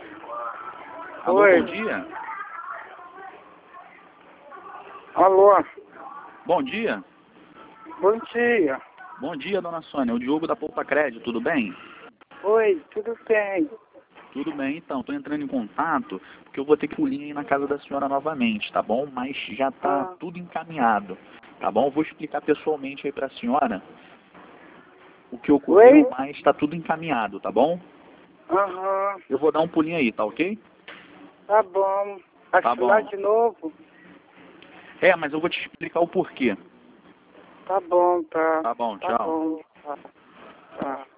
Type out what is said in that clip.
Alô, Oi. bom dia. Alô, Bom dia. bom dia. Bom dia, dona Sônia. O Diogo da Poupa Crédito, tudo bem? Oi, tudo bem? Tudo bem, então. Estou entrando em contato porque eu vou ter que pulir aí na casa da senhora novamente, tá bom? Mas já tá Ah. tudo encaminhado, tá bom? Eu vou explicar pessoalmente aí para a senhora o que ocorreu, Oi? mas está tudo encaminhado, tá bom? Aham, Eu vou dar um pulinho aí, tá ok? tá bom. Acho Tá lá bom. de novo? É, mas eu vou te explicar o porquê. Tá bom, tá. Tá bom, Tá tchau. bom. Tá. Tá.